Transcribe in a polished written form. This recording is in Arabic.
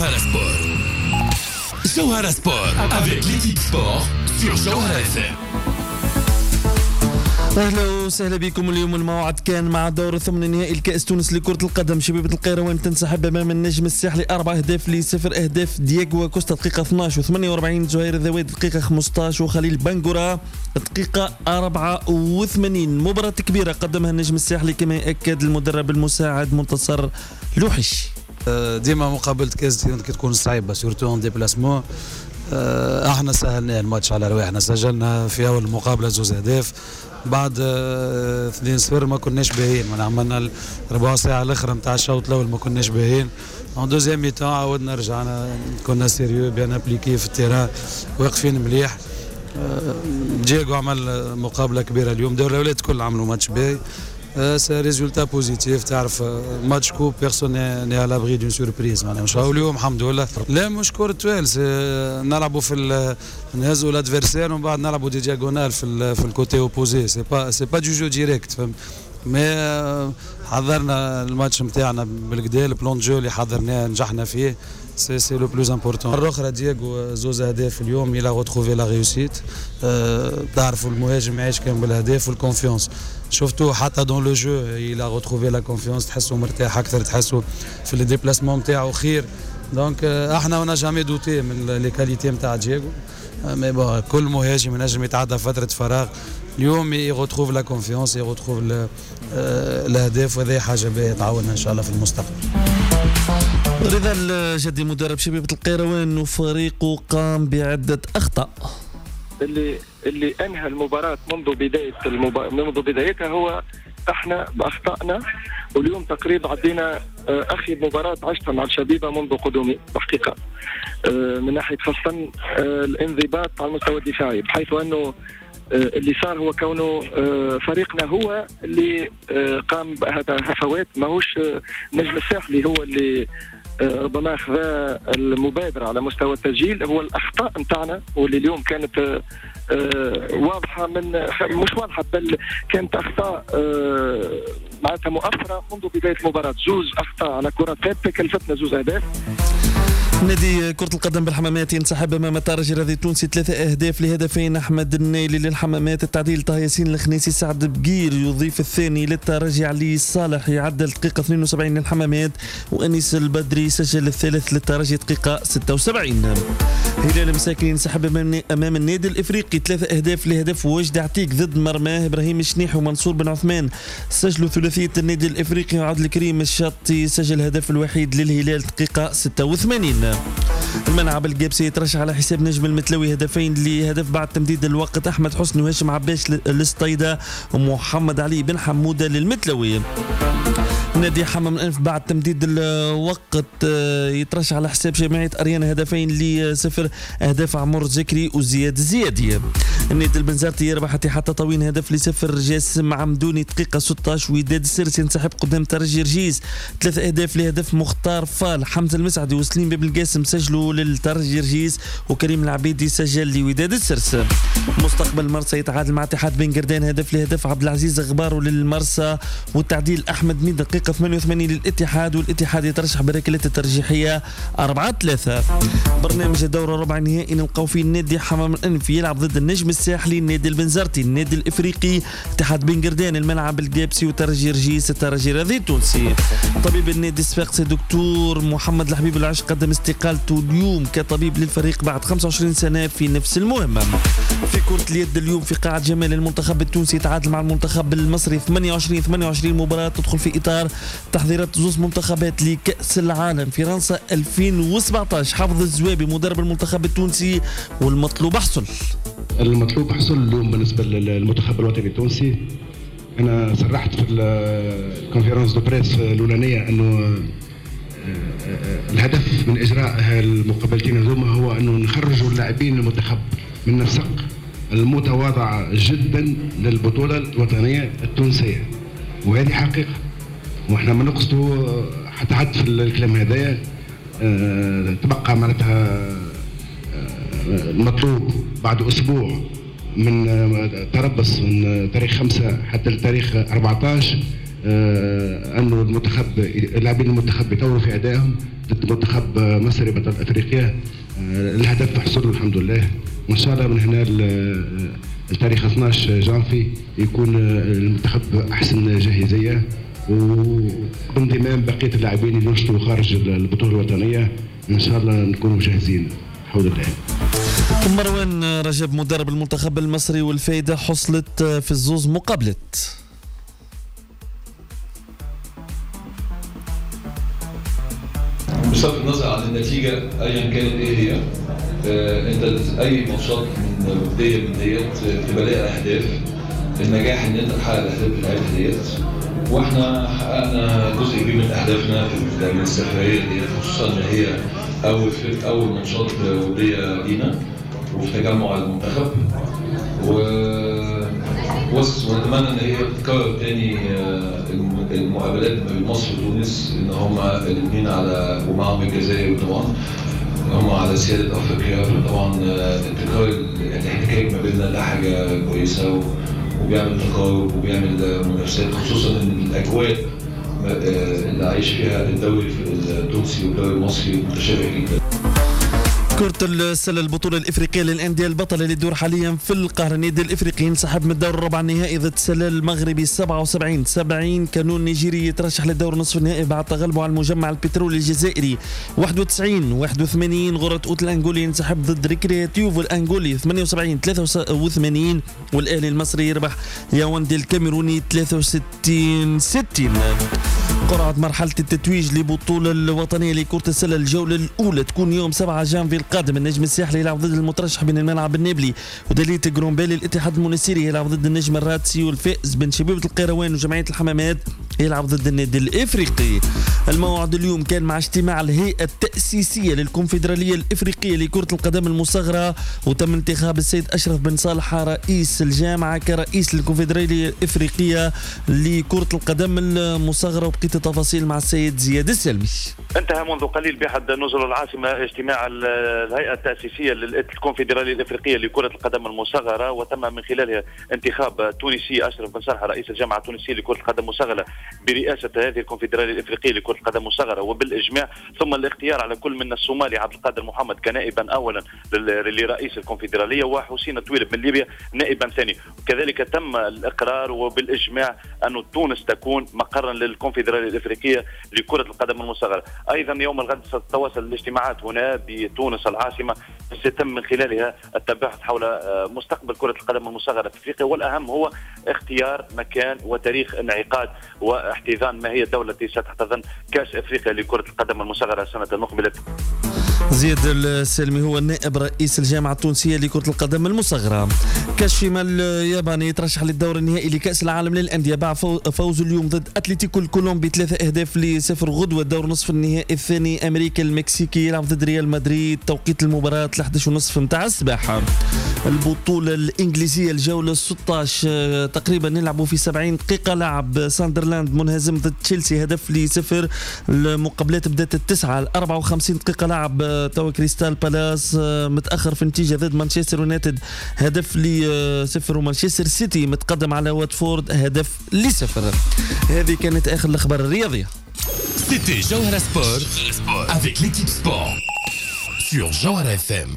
Jawhara Sport. Jawhara Sport avec l'équipe sport sur Jawhara FM. اهلا وسهلا بكم. اليوم الموعد كان مع دور ثمن نهائي الكأس تونس لكرة القدم. شبيبة القيروان تنسحب امام النجم الساحلي 4-0. اهداف دييغو كوستا دقيقة 12 و48، زهير الذويد دقيقة 15 وخليل بنغورا دقيقة 84. مباراة كبيرة قدمها النجم الساحلي كما يأكد المدرب المساعد منتصر لوحش. ديما مقابلة كأس تكون صعيبة سورتو اون ديبلاسمون. احنا سهلنا الماتش على رواحنا، سجلنا في اول مقابلة 2 أهداف، بعد 2-0 ما كناش باهيين، ما عملنا ربع ساعة الاخرى نتاع الشوط الاول ما كناش باهيين. ان دوزيام ميتان عاودنا رجعنا كنا سيريو بيان ابليكي في التيران واقفين مليح. دييغو عمل مقابلة كبيرة اليوم، دور الاولاد كل عملوا ماتش باهي. سي ريزولتا بوزيتيف، تعرف ماتش كوب بيرسون ني على لابري دون سوربريز معناها. مش اليوم الحمد لله لا مش كرة توالس، نلعبوا في نهزوا الادفيرسير ومن بعد نلعبوا دي دياغونال في الكوتي اوبوزي. سي با دو جو ديريكت فهمت. مي حضرنا الماتش نتاعنا بالكدا، البلان جو اللي حضرناه نجحنا فيه، سي لو بلوز امبورطون. مرة أخرى دييغو 2 أهداف اليوم، إلا غوتخوفي لا ريوسيت. تعرفوا المهاجم يعيش كان بالأهداف والكونفيونس، شفتوا حتى دون لو جو إلا غوتخوفي لا كونفيونس، تحسوا مرتاح أكثر، تحسوا في لي ديبلاسمون نتاعو خير. دونك احنا ونا جامي دوتي من لي كاليتي نتاع دييغو، مي بون كل مهاجم ينجم يتعدى فترة فراغ، اليوم يغوتخوف لا كونفيونس، يغوتخوف الأهداف، وهذه حاجة باهية تعاوننا إن شاء الله في المستقبل. رضا الجدي مدرب شبيبة القيروان وفريقه قام بعدة أخطاء. اللي انهى المباراة منذ بدايتها هو احنا باخطائنا، واليوم تقريبا عدينا اخي مباراة عشتها مع الشبيبة منذ قدومي بحقيقة، من ناحية خاصة الانضباط على المستوى الدفاعي، بحيث انه اللي صار هو كونه فريقنا هو اللي قام بهذا هفوات، ماهوش نجم الساحلي هو اللي ربما أخذ المبادرة على مستوى التسجيل. هو الأخطاء نتاعنا واللي اليوم كانت واضحة، من مش واضحة بل كانت أخطاء معناتها مؤثرة منذ بداية المباراة. 2 أخطاء على كرة ثابتة كلفتنا 2 أهداف. نادي كرة القدم بالحمامات ينسحب امام الترجي الرياضي التونسي 3 أهداف لهدفين. احمد النيلي للحمامات، التعديل طه ياسين الخنيسي، سعد بقير يضيف الثاني للترجي، علي صالح يعدل دقيقة 72 للحمامات، وانيس البدري سجل الثالث للترجي دقيقة 76. هلال مساكن ينسحب امام النادي الافريقي 3 أهداف لهدف وجد عتيق ضد مرماه. ابراهيم الشنيح ومنصور بن عثمان سجلوا ثلاثية النادي الافريقي، وعبد الكريم الشاطي سجل الهدف الوحيد للهلال دقيقة 86. الملعب الجابسي يترشح على حساب نجم المتلوي هدفين لهدف بعد تمديد الوقت، احمد حسني وهاشم عباس للسطيدة ومحمد علي بن حمودة للمتلوي. نادي حمام الأنف بعد تمديد الوقت يترشح على حساب جمعية أريانا هدفين ل0، أهداف عمر زكري وزياد الزيادي. النادي البنزرتي يربح اتحاد تطاوين هدف ل0، جاسم عمدوني دقيقة 16، وداد السرس ينسحب قدام ترجي رجيز 3 أهداف لهدف مختار فال. حمزة المسعدي وسليم بن القاسم سجلوا للترجي رجيز، وكريم العبيدي سجل لوداد السرس. مستقبل مرسى يتعادل مع اتحاد بن قردان هدف لهدف عبد العزيز غبارو للمرسى، والتعديل أحمد ميد دقيقة 88 للاتحاد، والاتحاد يترشح بركلات الترجيحية 4-3. برنامج الدورة ربع النهائي نلقاو فيه النادي حمام الأنف يلعب ضد النجم الساحلي، النادي البنزرتي، النادي الإفريقي، اتحاد بن قردان، الملعب الجابسي، وترجي رجيس، الترجي الرياضي التونسي. طبيب النادي الصفاقسي دكتور محمد الحبيب العش قدم استقالته اليوم كطبيب للفريق بعد 25 سنة في نفس المهمة. في كرة اليد اليوم في قاعة جمال المنتخب التونسي يتعادل مع المنتخب المصري 28 مباراة تدخل في إطار تحضيرات 2 منتخبات لكأس العالم فرنسا 2017. حافظ الزوابي مدرب المنتخب التونسي، والمطلوب حصل. المطلوب حصل اليوم بالنسبة للمنتخب الوطني التونسي. أنا صرحت في الكونفيرنس دو بريس الأولانية أنه الهدف من إجراء المقابلتين هذوما هو أنه نخرجوا اللاعبين المنتخب من النسق المتواضع جدا للبطولة الوطنية التونسية، وهذه حقيقة، واحنا ما نقصدوا حتى في الكلام هذايا. تبقى معناتها المطلوب بعد أسبوع من تربص من تاريخ 5 حتى لتاريخ 14 انه لاعبين المنتخب يطوروا في ادائهم ضد منتخب مصري بطل افريقيا. الهدف حصل الحمد لله، وان شاء الله من هنا التاريخ 12 جانفي يكون المنتخب احسن جاهزيه، وانضمام بقيه اللاعبين اللي ينشطوا خارج البطوله الوطنيه ان شاء الله نكونوا جاهزين حول الله. مروان رجب مدرب المنتخب المصري والفايدة حصلت في الزوز مقابلت. بصرف النظر عن النتيجة أيا كانت إيه هي، أنت أي ماتشات من بداية من ديت تبقى لها أهداف. النجاح إن أنت تحقق الأهداف بتاعتها ديت، وإحنا حققنا جزء كبير من أهدافنا في السفرية ديت، خصوصا إن هي أول ماتشات ودية لينا وفي تجمع المنتخب، ونتمنى ان هي تتكرر تاني المقابلات ما بين مصر وتونس، ان هما الاثنين على ومعهم الجزائر طبعا هم على سياده افريقيا. طبعا تكرار الاحتكاك ما بيننا ده حاجه كويسه وبيعمل تقارب وبيعمل منافسات، خصوصا ان الاجواء اللي عايش فيها الدوري التونسي والدوري المصري متشابه جدا. كرة السلة البطولة الإفريقية للأندية البطلة اللي تدور حاليا في القاهرة. النادي الإفريقي انسحب من الدور الربع النهائي ضد سلال المغربي 77 كانون نيجيري يترشح للدور نصف النهائي بعد تغلبه على المجمع البترولي الجزائري 91 غرة أوت الأنغولي ينسحب ضد ريكرياتيوف الأنغولي 78 والأهلي المصري يربح ياوندي الكاميروني 63. قرعة مرحلة التتويج لبطولة الوطنية لكرة السلة الجولة الأولى تكون يوم 7 جانفي القادم. النجم الساحلي يلعب ضد المترشح بين الملعب النابلي ودليت جرومبالي. الاتحاد المنستيري يلعب ضد النجم الراتسي، والفائز بن شبيبة القيروان وجمعية الحمامات يلعب ضد النادي الإفريقي. الموعد اليوم كان مع اجتماع الهيئة التأسيسية للكونفدرالية الإفريقية لكرة القدم المصغرة، وتم انتخاب السيد أشرف بن صالح رئيس الجامعة كرئيس للكونفدرالية الإفريقية لكرة القدم المصغرة. وبقيت التفاصيل مع السيد زياد السلمي. انتهى منذ قليل بحد نزل العاصمة اجتماع الهيئة التأسيسية للكونفدرالية الإفريقية لكرة القدم المصغرة، وتم من خلالها انتخاب تونسي أشرف بن صالح رئيس الجامعة التونسية لكرة القدم المصغرة برئاسة هذه الكونفدرالية الإفريقية لكرة القدم المصغرة وبالإجماع، ثم الاختيار على كل من الصومالي عبد القادر محمد كنائبا أولا لرئيس الكونفدرالية، وحسين طويلب من ليبيا نائبا ثاني. وكذلك تم الإقرار وبالإجماع أن تونس تكون مقرا للكونفدرالية الإفريقية لكرة القدم المصغرة. أيضا يوم الغد ستتواصل الاجتماعات هنا بتونس العاصمة، سيتم من خلالها التباحث حول مستقبل كرة القدم المصغرة في أفريقيا، والأهم هو اختيار مكان وتاريخ انعقاد واحتضان ما هي الدولة التي ستحتضن كأس أفريقيا لكرة القدم المصغرة السنة المقبلة. زياد السلمي هو نائب رئيس الجامعة التونسية لكرة القدم المصغرة. كاشيما الياباني يترشح للدور النهائي لكأس العالم للأندية بعد فوز اليوم ضد أتلتيكو الكولومبي 3-0 غدوة. الدور نصف النهائي الثاني أمريكا المكسيكي يلعب ضد ريال مدريد، توقيت المباراة 11:30 متاع الصباح. البطولة الإنجليزية الجولة 16 تقريبا نلعبوا في 70 دقيقة. لعب ساندرلاند منهزم ضد تشيلسي 0-0. المقابلات بدأت 9 54 دقيقة. لعب توا كريستال بالاس متأخر في النتيجة ضد مانشستر يونايتد 0-0. ومانشستر سيتي متقدم على واتفورد 0-0. هذه كانت آخر الأخبار الرياضية. C'était Jawhara Sport avec l'équipe sport sur Jawhara FM.